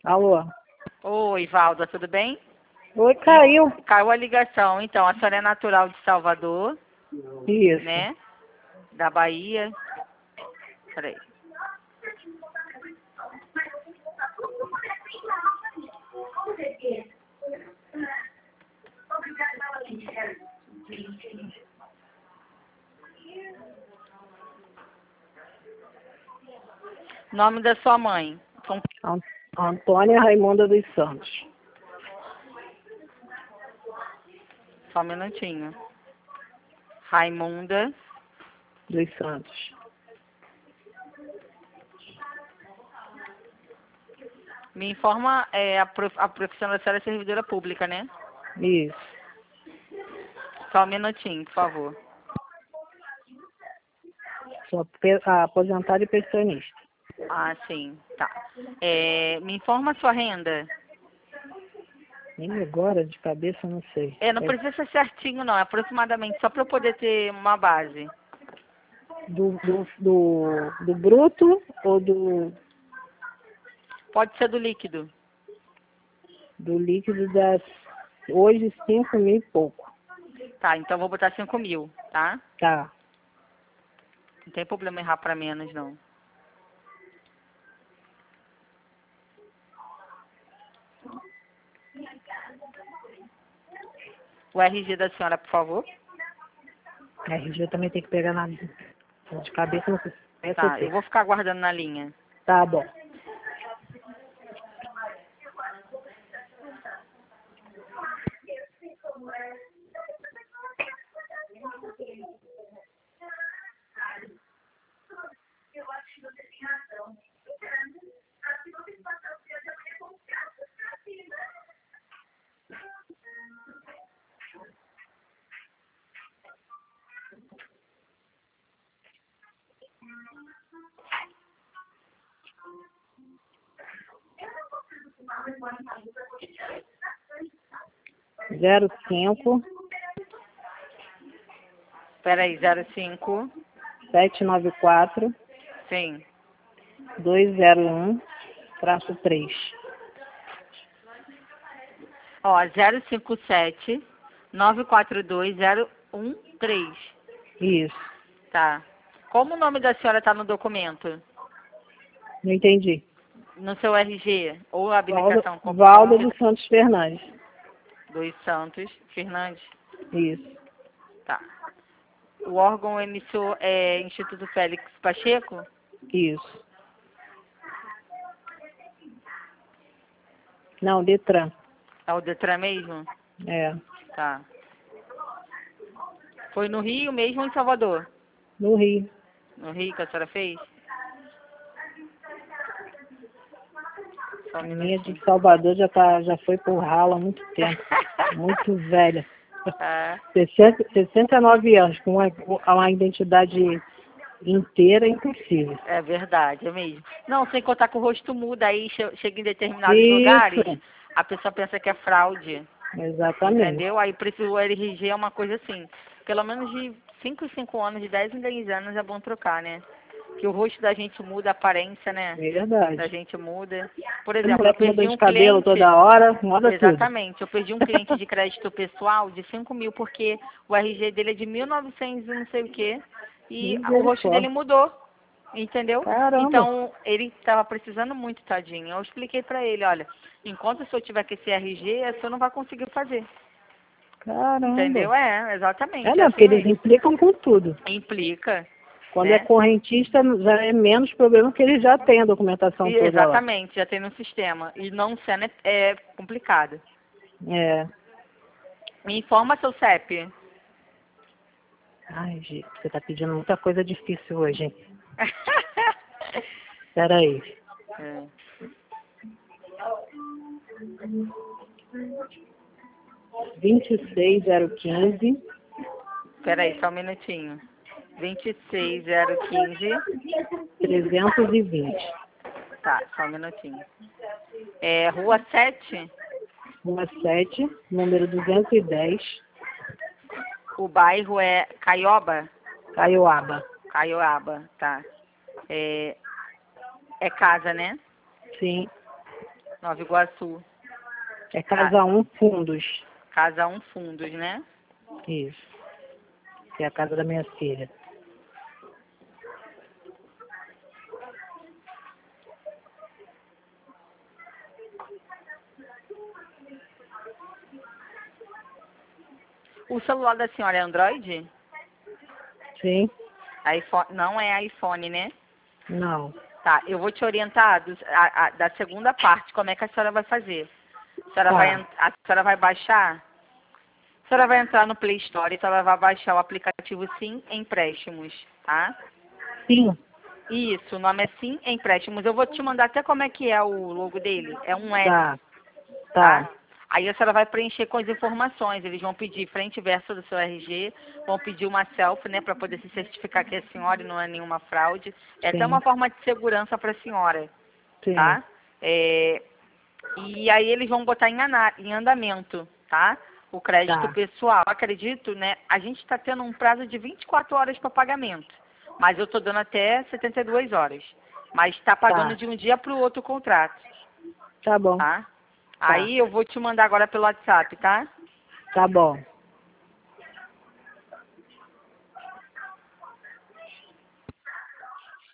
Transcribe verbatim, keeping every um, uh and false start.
Alô? Oi, Valda, tudo bem? Oi, caiu. Caiu a ligação. Então, a senhora é natural de Salvador, Isso. né? Da Bahia. Peraí. Nome da sua mãe? São- An- Antônia Raimunda dos Santos. Só um minutinho. Raimunda. Dos Santos. Me informa, é, a, prof, a profissão da senhora é servidora pública, né? Isso. Só um minutinho, por favor. Sou pe- aposentada e pensionista. Ah, sim, tá. É, me informa a sua renda. Nem agora, de cabeça, eu não sei. É, não É precisa ser certinho, não. É aproximadamente, só para eu poder ter uma base. do, do, do, do bruto ou do, Pode ser do líquido. do líquido das hoje cinco mil e pouco. Tá, então vou botar cinco mil, tá? Tá. Não tem problema errar para menos, não. O R G da senhora, por favor. R G também tem que pegar na de cabeça, não sei. Essa eu Tá, sei. eu vou ficar aguardando na linha. Tá bom. Zero cinco Peraí, zero cinco. sete nove quatro Sim. dois zero um traço três. Ó, zero cinco sete nove quatro dois zero um três. Isso. Tá. Como o nome da senhora tá no documento? Não entendi. No seu R G ou Valda, habilitação? Como- Valda como- dos Santos Fernandes. Dos Santos Fernandes. Isso. Tá. O órgão emissor é Instituto Félix Pacheco? Isso. Não, Detran. É o Detran mesmo? É. Tá. Foi no Rio mesmo ou em Salvador? No Rio. No Rio que a senhora fez? Só A um minha minutinho. de Salvador já, tá, já foi por ralo há muito tempo. Muito velha. É, sessenta, sessenta e nove anos, com uma, com uma identidade inteira, impossível. é verdade, é mesmo. Não, sem contar que o rosto muda, aí che- chega em determinados Isso. lugares, a pessoa pensa que é fraude. Exatamente. Entendeu? Aí precisa o R G é uma coisa assim. Pelo menos de cinco em cinco anos, de dez em dez anos é bom trocar, né? Que o rosto da gente muda, a aparência, né? Da Verdade. gente muda. Por A exemplo, mulher eu que muda perdi de um cabelo cliente. toda hora, muda tudo. Exatamente, eu perdi um cliente de crédito pessoal de cinco mil porque o R G dele é de mil e novecentos e não sei o quê. E o rosto dele Misericórdia. mudou. Entendeu? Caramba. Então, ele estava precisando muito, tadinho. Eu expliquei pra ele, olha, enquanto o senhor tiver com esse R G, o senhor não vai conseguir fazer. Caramba. Entendeu? É, exatamente. É, É não, assim porque eles mesmo. implicam com tudo. Implica, Quando né? é correntista, já é menos problema, porque eles já têm a documentação E, toda lá. exatamente, já tem no sistema. E não sendo é, é complicado. É. Me informa seu C E P. Ai, gente, você tá pedindo muita coisa difícil hoje, hein? Espera aí. É. vinte e seis zero quinze Peraí, só um minutinho. vinte e seis zero quinze. trezentos e vinte. Tá, só um minutinho. É, Rua sete, Rua sete, número duzentos e dez, o bairro é Caioba? Caioaba. Caioaba, tá. É, é casa, né? Sim. Nova Iguaçu. É Casa um Fundos. Casa um Fundos, né? Isso. Que é a casa da minha filha. O celular da senhora é Android? Sim? iPhone, não é iPhone, né? Não. Tá, eu vou te orientar do- a- a- da segunda parte, como é que a senhora vai fazer. A senhora, Tá. vai, en- a senhora vai baixar, a senhora vai entrar no Play Store e a senhora vai baixar o aplicativo Sim Empréstimos, tá? Sim. Isso, o nome é Sim Empréstimos. Eu vou te mandar até como é que é o logo dele. É um S, Tá. tá? Tá. Aí a senhora vai preencher com as informações. Eles vão pedir frente e verso do seu R G, vão pedir uma selfie, né, para poder se certificar que é a senhora e não é nenhuma fraude. É até Sim. uma forma de segurança para a senhora, Sim. tá? É, e aí eles vão botar em, ana- em andamento, tá? O crédito Tá. pessoal. Acredito, né? A gente está tendo um prazo de vinte e quatro horas para pagamento, mas eu estou dando até setenta e duas horas. Mas está pagando Tá. de um dia para o outro o contrato, Tá bom. tá? Tá. Aí eu vou te mandar agora pelo WhatsApp, tá? Tá bom.